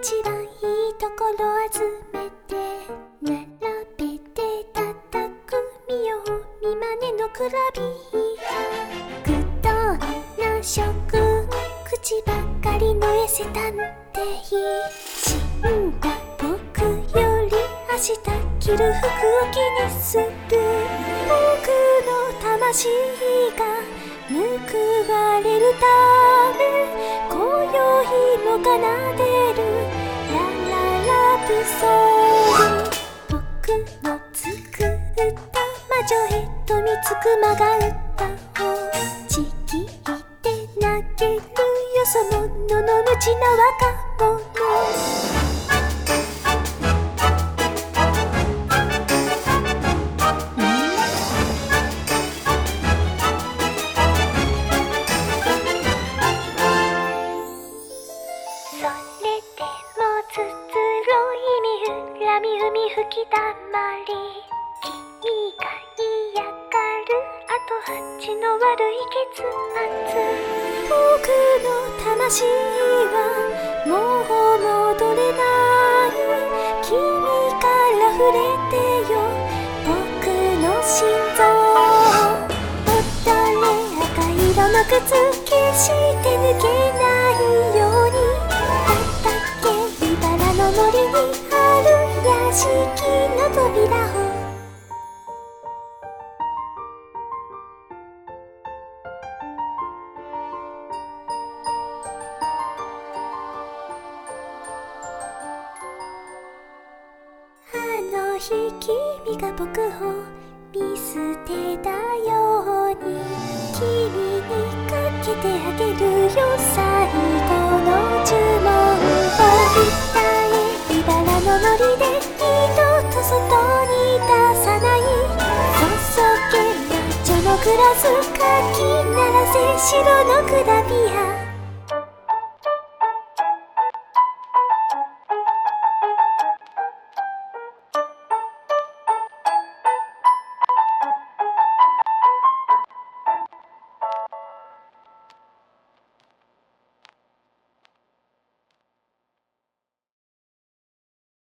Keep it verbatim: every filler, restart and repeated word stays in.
一番いいところ集めて並べて叩く見よう見まねのくらびくどな食口ばかりのエセ探偵死んだ僕より明日着る服を気にする僕の魂が報われるため今宵も奏でるラララブソング僕の作った魔女へとみつくまが歌をちぎって投げるよそ者の無知な若者海吹きだまり君が嫌がるあと八の悪い結末僕の魂はもう戻れない君から触れてよ僕の心臓踊れ赤色の靴決して抜けないように畑茨の森に屋敷の扉をあの日君が僕を見捨てたように君にかけてあげるよ最後の呪文を北へ茨の森で二度と外に出さない注げ魔女のグラスかき鳴らせ白のグラビア